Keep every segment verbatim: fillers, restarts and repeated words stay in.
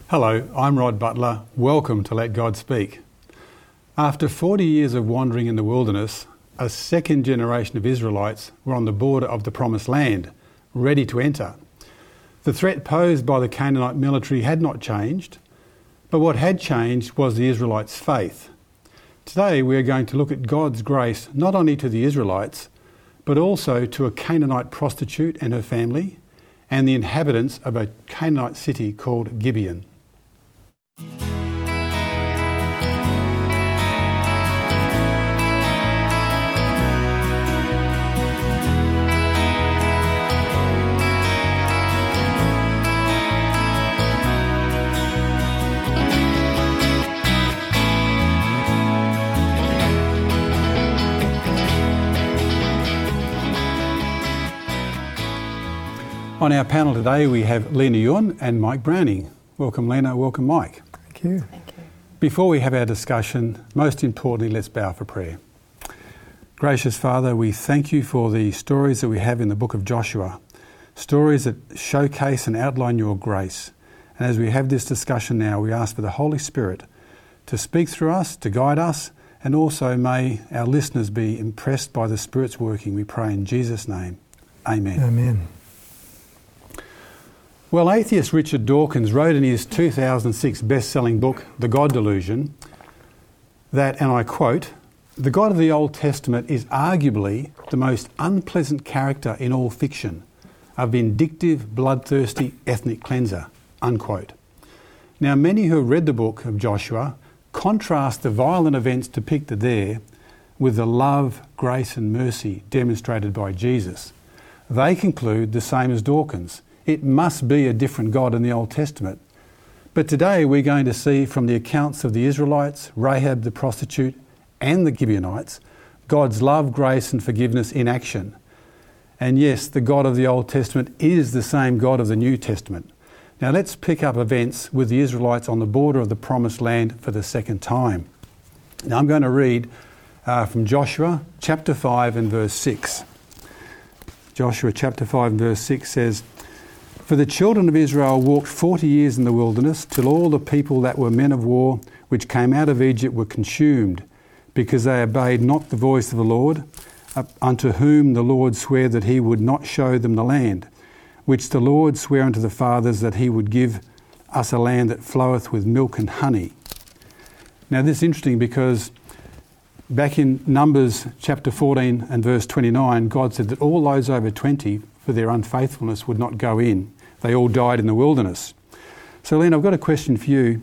Hello, I'm Rod Butler. Welcome to Let God Speak. After forty years of wandering in the wilderness, a second generation of Israelites were on the border of the Promised Land, ready to enter. The threat posed by the Canaanite military had not changed, but what had changed was the Israelites' faith. Today we are going to look at God's grace not only to the Israelites, but also to a Canaanite prostitute and her family, and the inhabitants of a Canaanite city called Gibeon. On our panel today we have Lena Yun and Mike Browning. Welcome Lena, welcome Mike. Thank you. Thank you. Before we have our discussion, most importantly, let's bow for prayer. Gracious Father, we thank you for the stories that we have in the book of Joshua, stories that showcase and outline your grace. And as we have this discussion now, we ask for the Holy Spirit to speak through us, to guide us, and also may our listeners be impressed by the Spirit's working. We pray in Jesus' name. Amen. Amen. Well, atheist Richard Dawkins wrote in his two thousand six best-selling book, The God Delusion, that, and I quote, "The God of the Old Testament is arguably the most unpleasant character in all fiction, a vindictive, bloodthirsty ethnic cleanser," unquote. Now, many who have read the book of Joshua contrast the violent events depicted there with the love, grace and mercy demonstrated by Jesus. They conclude the same as Dawkins. It must be a different God in the Old Testament. But today we're going to see from the accounts of the Israelites, Rahab the prostitute and the Gibeonites, God's love, grace and forgiveness in action. And yes, the God of the Old Testament is the same God of the New Testament. Now let's pick up events with the Israelites on the border of the Promised Land for the second time. Now I'm going to read uh, from Joshua chapter five and verse six. Joshua chapter five and verse six says, "For the children of Israel walked forty years in the wilderness, till all the people that were men of war, which came out of Egypt, were consumed, because they obeyed not the voice of the Lord, unto whom the Lord sware that he would not show them the land, which the Lord sware unto the fathers that he would give us a land that floweth with milk and honey." Now this is interesting because back in Numbers chapter fourteen and verse twenty-nine, God said that all those over twenty, for their unfaithfulness, would not go in. They all died in the wilderness. So, Len, I've got a question for you.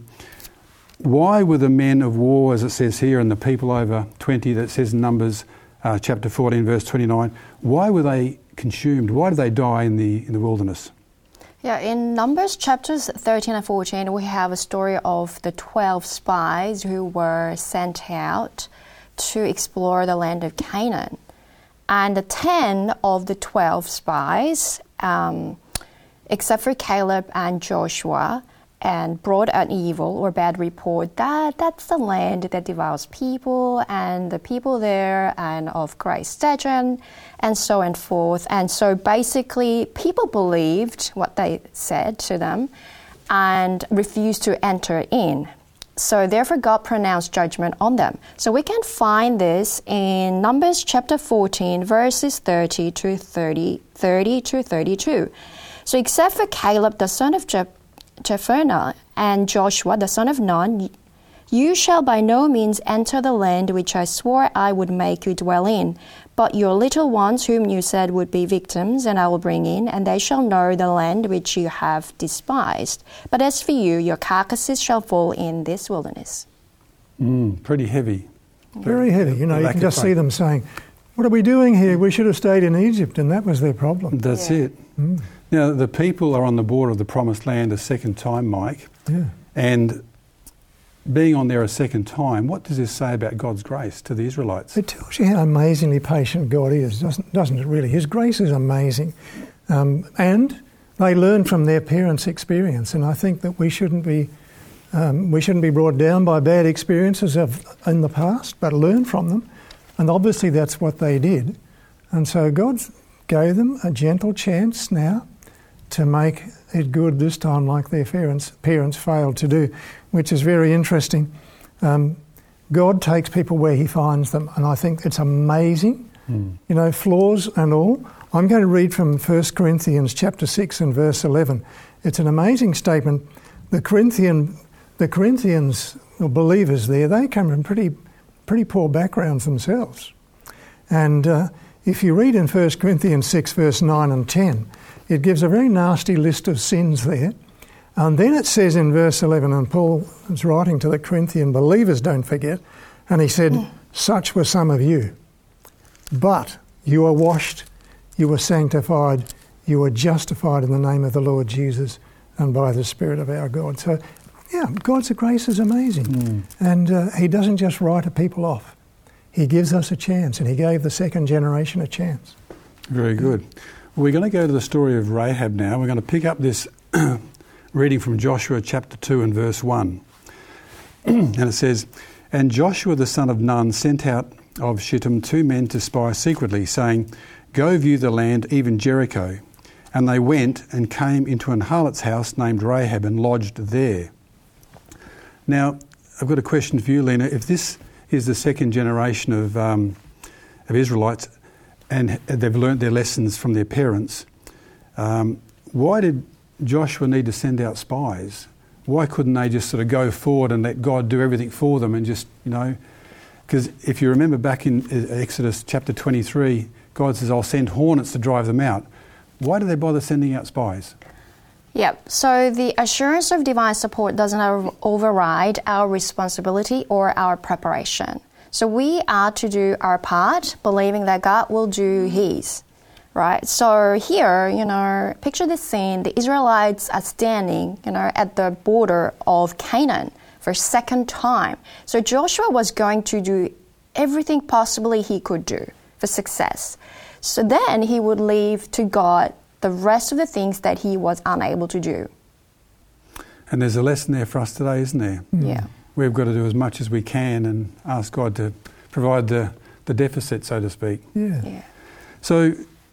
Why were the men of war, as it says here, and the people over twenty that says in Numbers uh, chapter fourteen, verse twenty-nine, why were they consumed? Why did they die in the in the wilderness? Yeah, in Numbers chapters thirteen and fourteen, we have a story of the twelve spies who were sent out to explore the land of Canaan. And the ten of the twelve spies, um, except for Caleb and Joshua, and brought an evil or bad report that that's the land that devours people, and the people there and of great stature, and so and forth. And so basically people believed what they said to them and refused to enter in. So therefore God pronounced judgment on them. So we can find this in Numbers chapter fourteen, verses thirty to thirty, thirty to thirty-two. So except for Caleb the son of Je- Jephunneh and Joshua the son of Nun, you shall by no means enter the land which I swore I would make you dwell in. But your little ones whom you said would be victims, and I will bring in, and they shall know the land which you have despised. But as for you, your carcasses shall fall in this wilderness." Mm, pretty heavy. Very heavy. You know, you can just see them saying, "What are we doing here? We should have stayed in Egypt," and that was their problem. That's Yeah. it. Mm. Now, the people are on the border of the Promised Land a second time, Mike. Yeah. And being on there a second time, what does this say about God's grace to the Israelites? It tells you how amazingly patient God is, doesn't, doesn't it really? His grace is amazing. Um, and they learn from their parents' experience, and I think that we shouldn't be um, we shouldn't be brought down by bad experiences of, in the past, but learn from them. And obviously that's what they did. And so God gave them a gentle chance now to make it good this time like their parents, parents failed to do, which is very interesting. Um, God takes people where he finds them, and I think it's amazing, mm. you know, flaws and all. I'm going to read from First Corinthians chapter six and verse eleven. It's an amazing statement. The Corinthian, the Corinthians, or believers there, they come from pretty, pretty poor backgrounds themselves. And uh, if you read in First Corinthians six verse nine and ten, it gives a very nasty list of sins there. And then it says in verse eleven, and Paul is writing to the Corinthian believers, don't forget, and he said, mm. such were some of you. But you are washed, you were sanctified, you were justified in the name of the Lord Jesus and by the Spirit of our God. So, yeah, God's grace is amazing. Mm. And uh, he doesn't just write a people off. He gives us a chance, and he gave the second generation a chance. Very good. We're going to go to the story of Rahab now. We're going to pick up this reading from Joshua chapter two and verse one. And it says, And Joshua the son of Nun sent out of Shittim two men to spy secretly, saying, Go view the land, even Jericho. And they went and came into an harlot's house named Rahab and lodged there. Now, I've got a question for you, Lena. If this is the second generation of um, of Israelites and they've learnt their lessons from their parents, um, why did Joshua need to send out spies? Why couldn't they just sort of go forward and let God do everything for them and just, you know... Because if you remember back in Exodus chapter twenty-three, God says, I'll send hornets to drive them out. Why do they bother sending out spies? Yep, so the assurance of divine support doesn't override our responsibility or our preparation. So we are to do our part, believing that God will do his, right? So here, you know, picture this scene. The Israelites are standing, you know, at the border of Canaan for a second time. So Joshua was going to do everything possibly he could do for success. So then he would leave to God the rest of the things that he was unable to do. And there's a lesson there for us today, isn't there? Yeah. We've got to do as much as we can and ask God to provide the, the deficit, so to speak. Yeah. yeah. So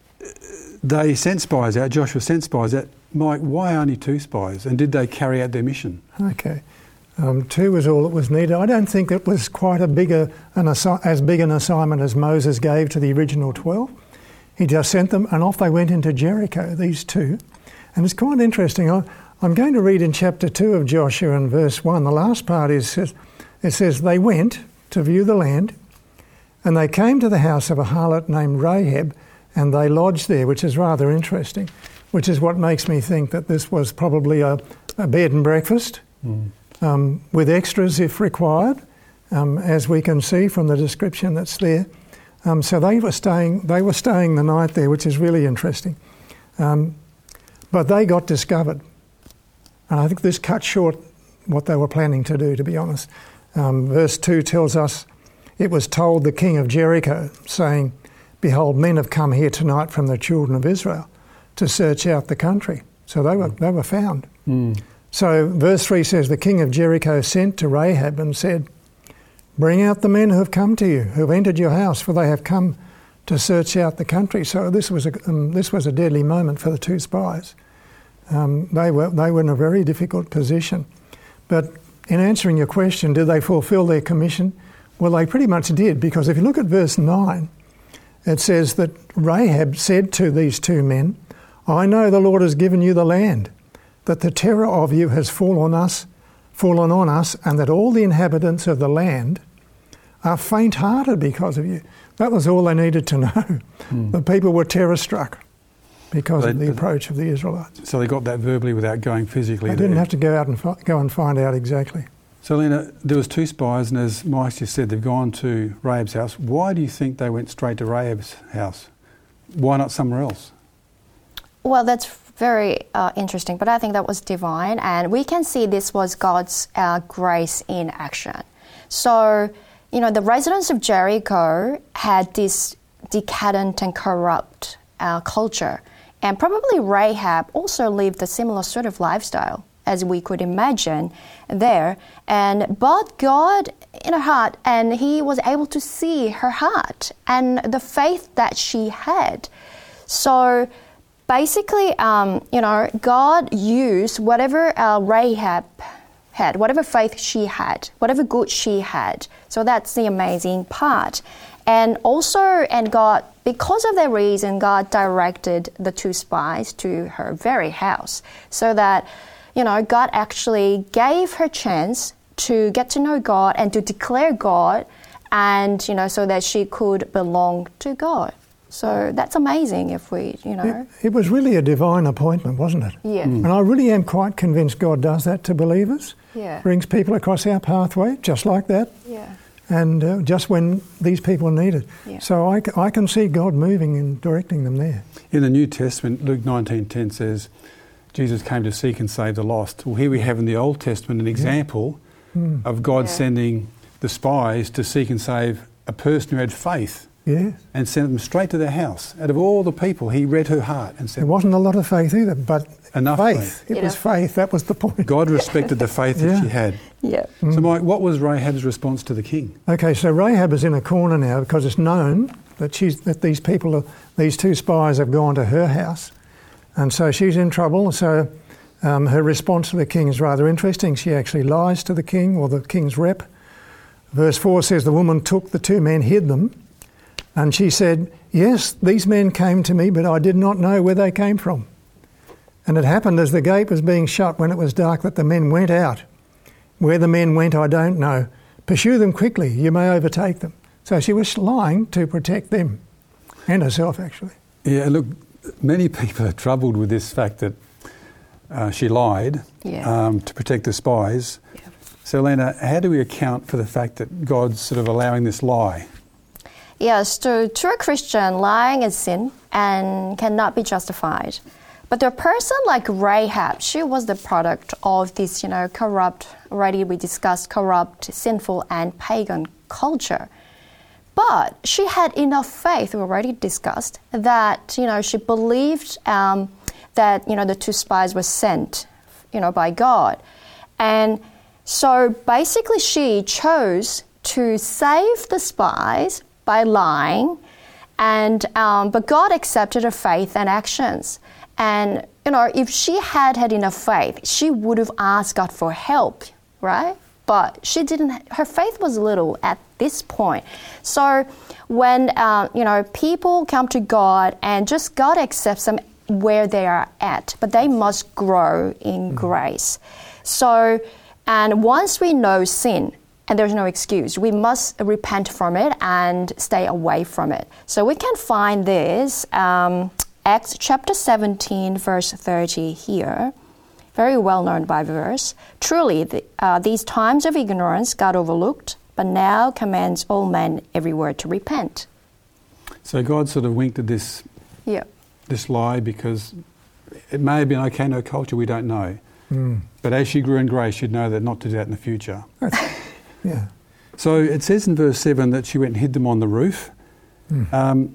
they sent spies out, Joshua sent spies out. Mike, why only two spies? And did they carry out their mission? Okay. Um, two was all that was needed. I don't think it was quite a bigger an assi- as big an assignment as Moses gave to the original twelve. He just sent them, and off they went into Jericho, these two. And it's quite interesting. I, I'm going to read in chapter two of Joshua in verse one. The last part is, it says, They went to view the land, and they came to the house of a harlot named Rahab, and they lodged there, which is rather interesting, which is what makes me think that this was probably a, a bed and breakfast, mm. um, with extras if required, um, as we can see from the description that's there. Um, so they were staying. They were staying the night there, which is really interesting. Um, but they got discovered, and I think this cut short what they were planning to do. To be honest, um, verse two tells us it was told the king of Jericho, saying, "Behold, men have come here tonight from the children of Israel to search out the country." So they were they were found. Mm. So verse three says the king of Jericho sent to Rahab and said, "Bring out the men who have come to you, who have entered your house, for they have come to search out the country." So this was a um, this was a deadly moment for the two spies. Um, they were they were in a very difficult position. But in answering your question, did they fulfil their commission? Well, they pretty much did, because if you look at verse nine, it says that Rahab said to these two men, "I know the Lord has given you the land, that the terror of you has fallen us, fallen on us, and that all the inhabitants of the land are faint-hearted because of you." That was all they needed to know. Mm. The people were terror-struck because they, of the approach of the Israelites. So they got that verbally without going physically. They there. didn't have to go out and fi- go and find out exactly. So, Lena, there was two spies, and as Mike just said, they've gone to Rahab's house. Why do you think they went straight to Rahab's house? Why not somewhere else? Well, that's very uh, interesting, but I think that was divine, and we can see this was God's uh, grace in action. So, you know, the residents of Jericho had this decadent and corrupt uh, culture, and probably Rahab also lived a similar sort of lifestyle, as we could imagine there. And but God in her heart, and he was able to see her heart and the faith that she had. So basically, um, you know, God used whatever uh, Rahab had, whatever faith she had, whatever good she had. So that's the amazing part. And also, and God, because of that reason, God directed the two spies to her very house, so that, you know, God actually gave her chance to get to know God and to declare God, and, you know, so that she could belong to God. So that's amazing if we, you know. It, it was really a divine appointment, wasn't it? Yeah. Mm. And I really am quite convinced God does that to believers. Yeah. Brings people across our pathway, just like that. Yeah. And uh, just when these people need it. Yeah. So I, I can see God moving and directing them there. In the New Testament, Luke nineteen ten says, Jesus came to seek and save the lost. Well, here we have in the Old Testament an example Mm. of God Yeah. sending the spies to seek and save a person who had faith, Yeah. and sent them straight to their house. Out of all the people, he read her heart and said, There wasn't a lot of faith either, but Enough faith. faith. It Yeah. was faith. That was the point. God respected the faith that Yeah. she had. Yeah. So, Mike, what was Rahab's response to the king? Okay, so Rahab is in a corner now because it's known that she's that these people, are, these two spies, have gone to her house, and so she's in trouble. So um, her response to the king is rather interesting. She actually lies to the king, or the king's rep. Verse four says the woman took the two men, hid them, and she said, "Yes, these men came to me, but I did not know where they came from. And it happened as the gate was being shut when it was dark that the men went out. Where the men went, I don't know. Pursue them quickly, you may overtake them." So she was lying to protect them and herself, actually. Yeah, look, many people are troubled with this fact that uh, she lied Yeah. um, to protect the spies. Yeah. So, Lena, how do we account for the fact that God's sort of allowing this lie? Yes, to, to a Christian, lying is sin and cannot be justified. But a person like Rahab, she was the product of this, you know, corrupt, already we discussed, corrupt, sinful and pagan culture. But she had enough faith, we already discussed, that, you know, she believed um, that, you know, the two spies were sent, you know, by God. And so basically she chose to save the spies by lying, and um, but God accepted her faith and actions. And, you know, if she had had enough faith, she would have asked God for help, right? But she didn't. Her faith was little at this point. So when, uh, you know, people come to God and just God accepts them where they are at, but they must grow in mm. grace. So, and once we know sin, and there's no excuse, we must repent from it and stay away from it. So we can find this, um, Acts chapter seventeen, verse thirty here. Very well-known by verse. Truly, the, uh, these times of ignorance God overlooked, but now commands all men everywhere to repent. So God sort of winked at this, Yeah. this lie because it may have been okay in her culture, we don't know. Mm. But as she grew in grace, she'd know that not to do that in the future. Yeah. So it says in verse seven that she went and hid them on the roof. Mm. Um,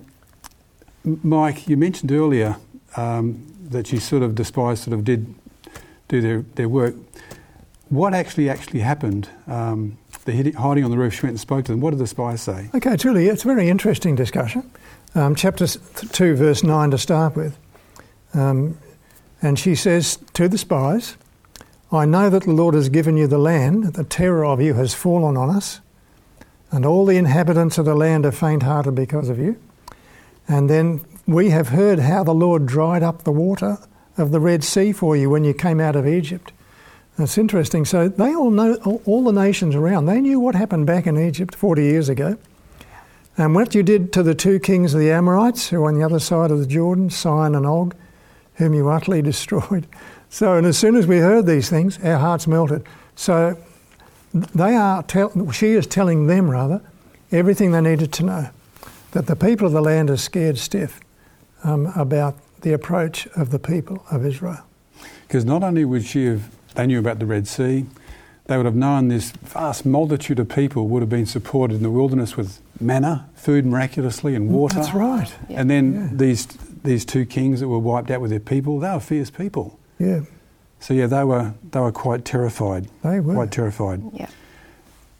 Mike, you mentioned earlier um, that she sort of despised, sort of did do their, their work. What actually actually happened? Um, the hid- hiding on the roof, she went and spoke to them. What did the spies say? Okay, it's really it's a very interesting discussion. Um, chapter two, verse nine to start with. Um, and she says to the spies, "I know that the Lord has given you the land, the terror of you has fallen on us, and all the inhabitants of the land are faint-hearted because of you. And then we have heard how the Lord dried up the water of the Red Sea for you when you came out of Egypt." That's interesting. So they all know, all, all the nations around, they knew what happened back in Egypt forty years ago. And what you did to the two kings of the Amorites, who were on the other side of the Jordan, Sihon and Og, whom you utterly destroyed. So, and as soon as we heard these things, our hearts melted. So they are, tell, she is telling them, rather, everything they needed to know, that the people of the land are scared stiff um, about the approach of the people of Israel. Because not only would she have, they knew about the Red Sea, they would have known this vast multitude of people would have been supported in the wilderness with manna, food miraculously, and water. That's right. Yeah. And then Yeah. these these two kings that were wiped out with their people, they were fierce people. Yeah, So yeah, they were they were quite terrified. they were. Quite terrified. Yeah.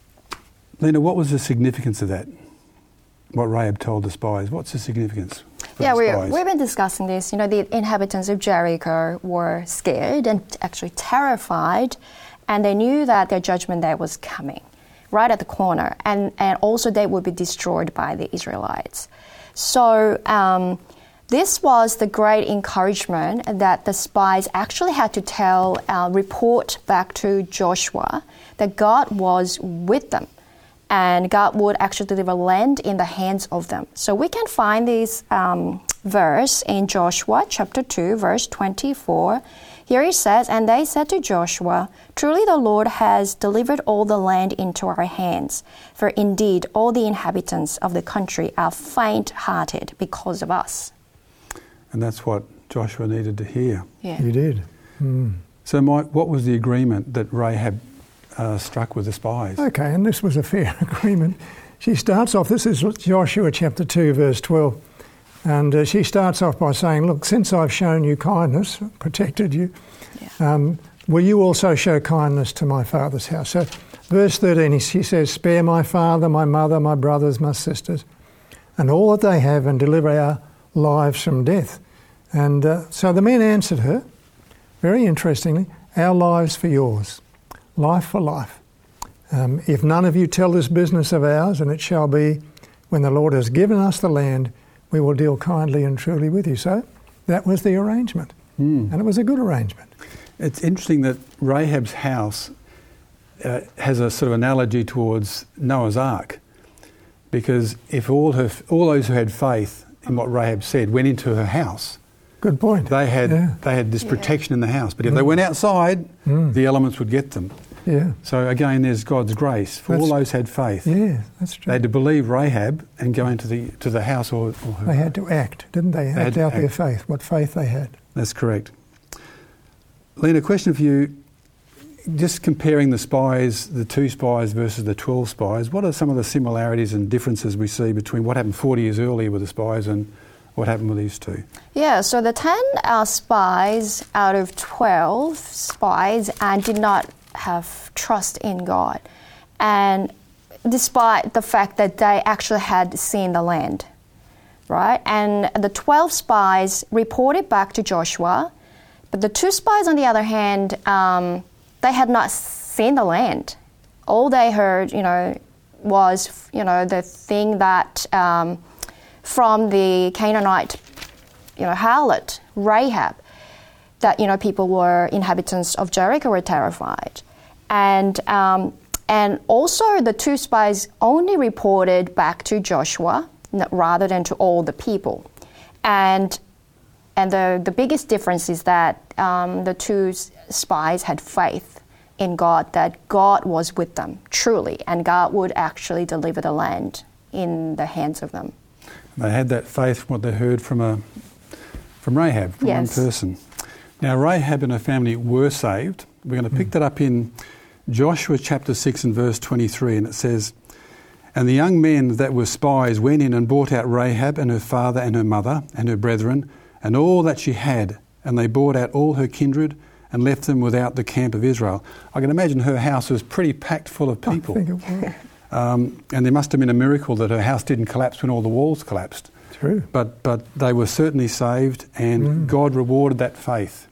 Lena, what was the significance of that? What Rahab told the spies, what's the significance? Yeah, the we, spies. we've been discussing this. You know, the inhabitants of Jericho were scared and actually terrified, and they knew that their judgment day was coming, right at the corner, and, and also they would be destroyed by the Israelites. So um, this was the great encouragement that the spies actually had to tell, uh, report back to Joshua that God was with them. And God would actually deliver land in the hands of them. So we can find this um, verse in Joshua chapter two, verse twenty-four. Here it says, "And they said to Joshua, Truly the Lord has delivered all the land into our hands. For indeed all the inhabitants of the country are faint-hearted because of us." And that's what Joshua needed to hear. Yeah. He did. Mm. So, Mike, what was the agreement that Rahab uh, struck with the spies? Okay, and this was a fair agreement. She starts off, this is Joshua chapter two, verse twelve, and uh, she starts off by saying, "Look, since I've shown you kindness, protected you, Yeah. um, will you also show kindness to my father's house?" So, verse thirteen, she says, "Spare my father, my mother, my brothers, my sisters, and all that they have, and deliver our lives from death." And uh, so the men answered her, very interestingly, "Our lives for yours, life for life. Um, if none of you tell this business of ours, and it shall be, when the Lord has given us the land, we will deal kindly and truly with you." So that was the arrangement. Mm. And it was a good arrangement. It's interesting that Rahab's house uh, has a sort of analogy towards Noah's Ark, because if all her, all those who had faith in what Rahab said went into her house, Good point. they had Yeah. they had this Yeah. protection in the house. But if they went outside, Mm. the elements would get them. Yeah. So again, there's God's grace for all That's- those who had faith. Yeah, that's They true. had to believe Rahab and go into the to the house or, or her. They had to act, didn't they? had Act to out their act. faith, what faith they had. That's correct. Lena, question for you. Just comparing the spies, the two spies versus the twelve spies, what are some of the similarities and differences we see between what happened forty years earlier with the spies and what happened with these two? Yeah, so the ten uh, spies out of twelve spies and did not have trust in God. And despite the fact that they actually had seen the land, right? And the twelve spies reported back to Joshua, but the two spies, on the other hand, um, they had not seen the land. All they heard, you know, was, you know, the thing that um, from the Canaanite, you know, harlot, Rahab, that, you know, people were, inhabitants of Jericho were terrified. And um, and also the two spies only reported back to Joshua rather than to all the people. And and the, the biggest difference is that um, the two spies had faith in God, that God was with them, truly, and God would actually deliver the land in the hands of them. They had that faith from what they heard from a from Rahab, from Yes. one person. Now, Rahab and her family were saved. We're going to pick that up in Joshua chapter six and verse twenty-three, and it says, "And the young men that were spies went in and brought out Rahab and her father and her mother and her brethren and all that she had, and they brought out all her kindred and left them without the camp of Israel." I can imagine her house was pretty packed full of people. I think it was. Um, and there must have been a miracle that her house didn't collapse when all the walls collapsed. True. But but they were certainly saved, and Mm. God rewarded that faith,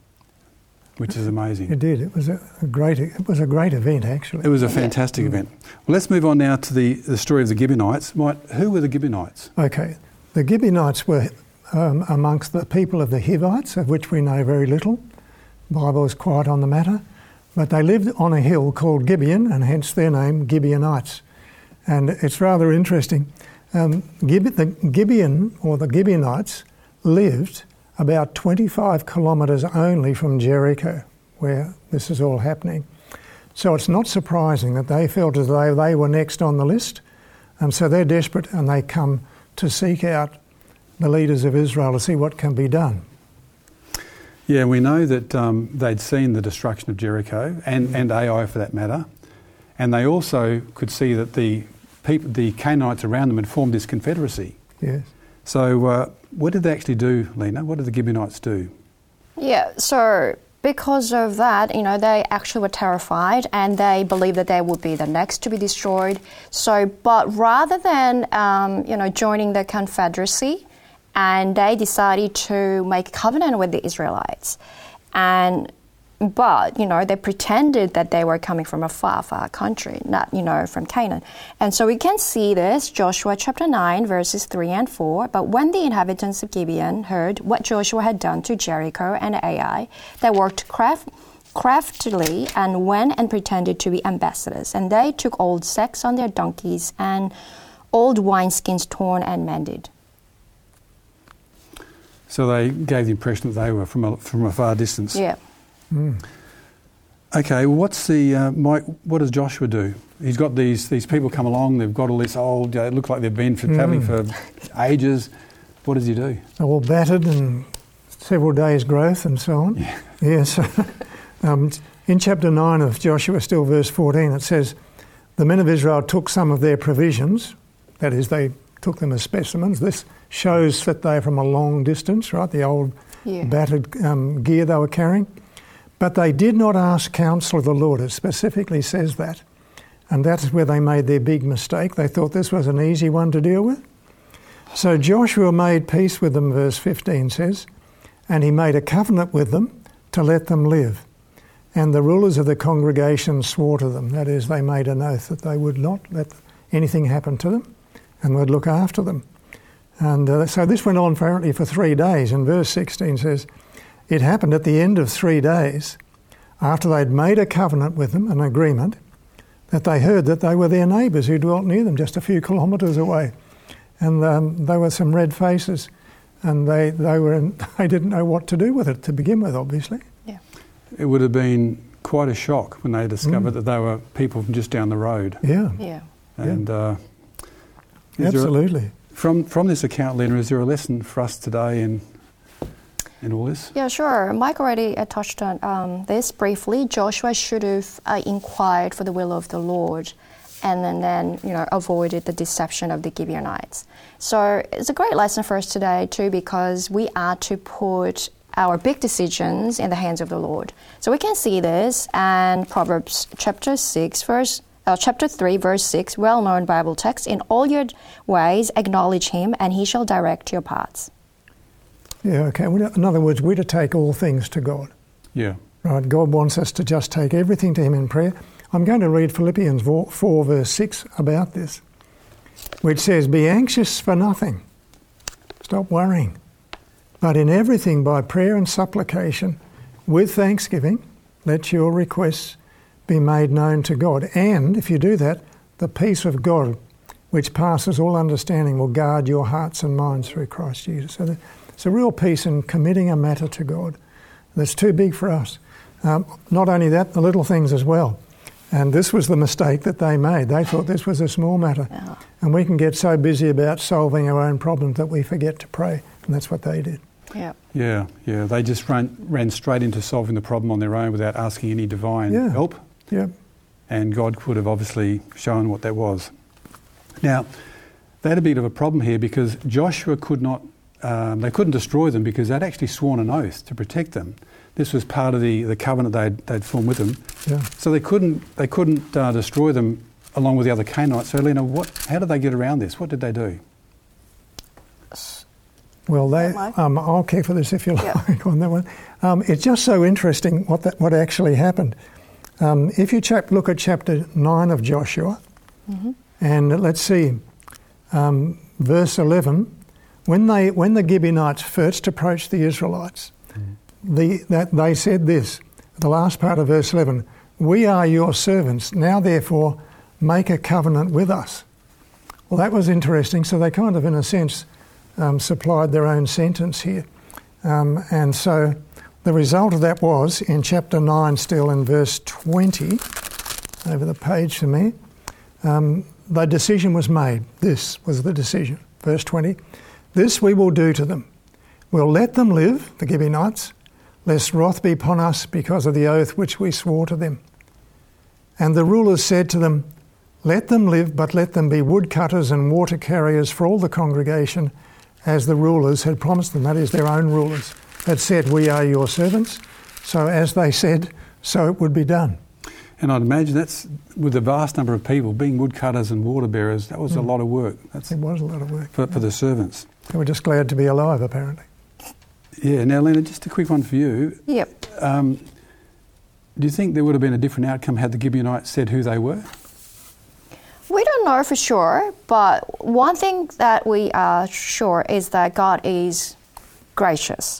which is amazing. It did. It was a, a great. It was a great event, actually. It was a fantastic event. Well, let's move on now to the, the story of the Gibeonites. Mike, who were the Gibeonites? Okay, the Gibeonites were um, amongst the people of the Hivites, of which we know very little. The Bible is quiet on the matter, but they lived on a hill called Gibeon, and hence their name, Gibeonites. And it's rather interesting. Um, Gib- the Gibeon, or the Gibeonites, lived about twenty-five kilometres only from Jericho, where this is all happening. So it's not surprising that they felt as though they were next on the list, and so they're desperate, and they come to seek out the leaders of Israel to see what can be done. Yeah, we know that um, they'd seen the destruction of Jericho, and, and Ai for that matter, and they also could see that the people, the Canaanites around them had formed this confederacy. Yes. So uh, what did they actually do, Lena? What did the Gibeonites do? Yeah, so because of that, you know, they actually were terrified and they believed that they would be the next to be destroyed. So, but rather than, um, you know, joining the confederacy and they decided to make a covenant with the Israelites. And but, you know, they pretended that they were coming from a far, far country, not, you know, from Canaan. And so we can see this, Joshua chapter nine, verses three and four. But when the inhabitants of Gibeon heard what Joshua had done to Jericho and Ai, they worked craft, craftily and went and pretended to be ambassadors. And they took old sacks on their donkeys and old wineskins torn and mended. So they gave the impression that they were from a, from a far distance. Yeah. Mm. Okay, well, what's the uh, Mike? What does Joshua do? He's got these these people come along. They've got all this old. Uh, it look like they've been for travelling mm. for ages. What does he do? They're all battered and several days' growth and so on. Yeah. Yes. um, in chapter nine of Joshua, still verse fourteen, it says, "The men of Israel took some of their provisions." That is, they took them as specimens. This shows that they're from a long distance, right? The old Yeah. battered um, gear they were carrying. But they did not ask counsel of the Lord. It specifically says that. And that's where they made their big mistake. They thought this was an easy one to deal with. So Joshua made peace with them, verse fifteen says, and he made a covenant with them to let them live. And the rulers of the congregation swore to them. That is, they made an oath that they would not let anything happen to them and would look after them. And uh, so this went on apparently for three days. And verse sixteen says, it happened at the end of three days, after they'd made a covenant with them, an agreement, that they heard that they were their neighbours who dwelt near them, just a few kilometres away. And um, they were some red faces, and they, they, were in, they didn't know what to do with it to begin with, obviously. Yeah. It would have been quite a shock when they discovered Mm. that they were people from just down the road. Yeah, Yeah. And uh, is there a- absolutely. from from this account, Lena, is there a lesson for us today in in all this? Yeah, sure. Mike already uh, touched on um, this briefly. Joshua should have uh, inquired for the will of the Lord, and then, then you know avoided the deception of the Gibeonites. So it's a great lesson for us today too, because we are to put our big decisions in the hands of the Lord. So we can see this in Proverbs chapter six, verse. Uh, chapter three, verse six, well-known Bible text. In all your ways acknowledge him, and he shall direct your paths. Yeah, okay. We- In other words, we're to take all things to God. Yeah. Right? God wants us to just take everything to him in prayer. I'm going to read Philippians four, verse six about this, which says, be anxious for nothing. Stop worrying. But in everything, by prayer and supplication, with thanksgiving, let your requests be made known to God. And if you do that, the peace of God, which passes all understanding, will guard your hearts and minds through Christ Jesus. So it's a real peace in committing a matter to God that's too big for us. Um, not only that, the little things as well. And this was the mistake that they made. They thought this was a small matter. Yeah. And we can get so busy about solving our own problems that we forget to pray. And that's what they did. Yeah. Yeah, yeah. They just ran ran straight into solving the problem on their own without asking any divine Yeah. help. Yeah. And God could have obviously shown what that was. Now, they had a bit of a problem here because Joshua could not, um, they couldn't destroy them because they'd actually sworn an oath to protect them. This was part of the, the covenant they'd, they'd formed with them. Yeah. So they couldn't they couldn't uh, destroy them along with the other Canaanites. So, Lena, what, how did they get around this? What did they do? Well, they, Mike? um, I'll care for this if you Yeah. like on that one. Um, it's just so interesting what that, what actually happened. Um, if you chap, look at chapter nine of Joshua, Mm-hmm. and let's see, um, verse eleven, when they when the Gibeonites first approached the Israelites, the, that they said this, the last part of verse eleven, we are your servants, now therefore make a covenant with us. Well, that was interesting. So they kind of, in a sense, um, supplied their own sentence here. Um, and so the result of that was, in chapter nine still, in verse twenty, over the page for me, um, the decision was made. This was the decision. Verse twenty, this we will do to them. We'll let them live, the Gibeonites, lest wrath be upon us because of the oath which we swore to them. And the rulers said to them, let them live, but let them be woodcutters and water carriers for all the congregation, as the rulers had promised them. That is, their own rulers had said, we are your servants. So as they said, so it would be done. And I'd imagine that's, with the vast number of people, being woodcutters and water bearers, that was mm. a lot of work. That's it was a lot of work. For, for the servants. They were just glad to be alive, apparently. Yeah. Now, Lena, just a quick one for you. Yep. Um, do you think there would have been a different outcome had the Gibeonites said who they were? We don't know for sure, but one thing that we are sure is that God is gracious.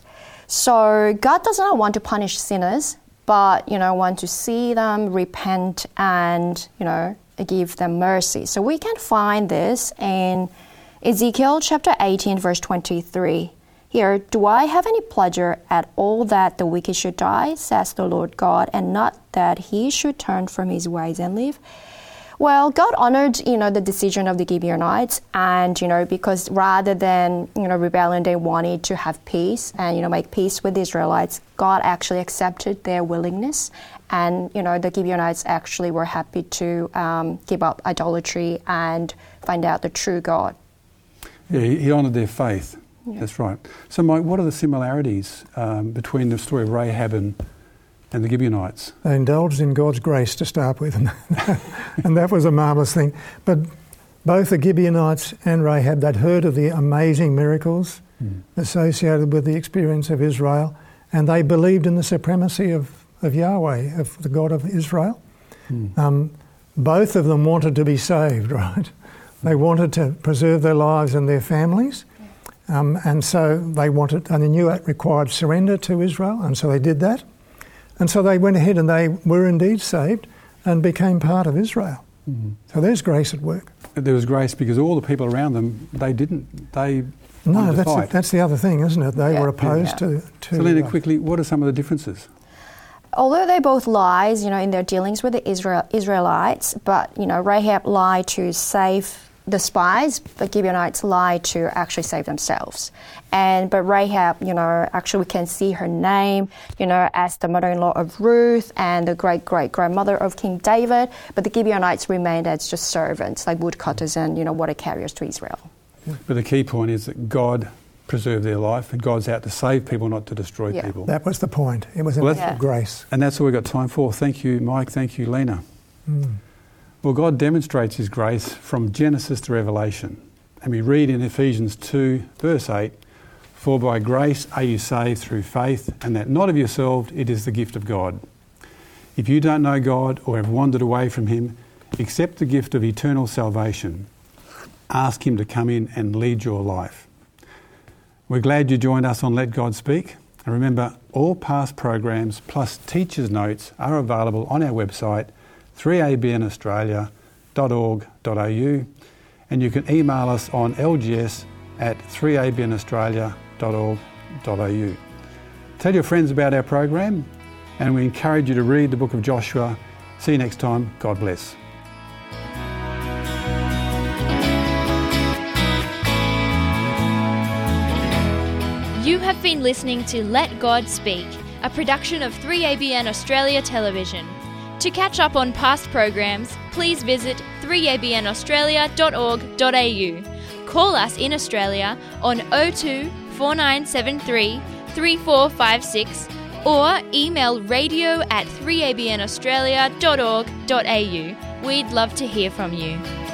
So God does not want to punish sinners, but, you know, want to see them repent and, you know, give them mercy. So we can find this in Ezekiel chapter eighteen, verse twenty-three. Here, do I have any pleasure at all that the wicked should die, says the Lord God, and not that he should turn from his ways and live? Well, God honored, you know, the decision of the Gibeonites, and, you know, because rather than, you know, rebellion, they wanted to have peace and, you know, make peace with the Israelites. God actually accepted their willingness, and, you know, the Gibeonites actually were happy to um, give up idolatry and find out the true God. Yeah, he, he honoured their faith. Yeah. That's right. So, Mike, what are the similarities um, between the story of Rahab and and the Gibeonites? They indulged in God's grace to start with, and, and that was a marvellous thing. But both the Gibeonites and Rahab, they'd heard of the amazing miracles mm. associated with the experience of Israel, and they believed in the supremacy of, of Yahweh, of the God of Israel. Mm. Um, both of them wanted to be saved, right? They wanted to preserve their lives and their families, um, and so they wanted, and they knew it required surrender to Israel, and so they did that. And so they went ahead and they were indeed saved and became part of Israel. Mm-hmm. So there's grace at work. There was grace because all the people around them, they didn't, they No, that's the, that's the other thing, isn't it? They yeah. were opposed yeah. to... to so Lena, uh, quickly, what are some of the differences? Although they both lies, you know, in their dealings with the Israel, Israelites, but, you know, Rahab lied to save the spies, but Gibeonites lied to actually save themselves. And but Rahab, you know, actually we can see her name, you know, as the mother-in-law of Ruth and the great-great-grandmother of King David, but the Gibeonites remained as just servants, like woodcutters and, you know, water carriers to Israel. But the key point is that God preserved their life, and God's out to save people, not to destroy yeah. people. That was the point. It was well, an act of grace. And that's all we've got time for. Thank you, Mike. Thank you, Lena. Mm. Well, God demonstrates his grace from Genesis to Revelation. And we read in Ephesians two, verse eight, "For by grace are you saved through faith, and that not of yourselves, it is the gift of God. If you don't know God or have wandered away from him, accept the gift of eternal salvation. Ask him to come in and lead your life." We're glad you joined us on Let God Speak. And remember, all past programs plus teachers' notes are available on our website, three a b n australia dot org dot a u, and you can email us on l g s at three a b n australia dot org dot a u. Tell your friends about our program, and we encourage you to read the book of Joshua. See you next time. God bless. You have been listening to Let God Speak, a production of three A B N Australia Television. To catch up on past programs, please visit three a b n australia dot org dot a u. Call us in Australia on oh two, four nine seven three, three four five six or email radio at three a b n australia dot org dot a u. We'd love to hear from you.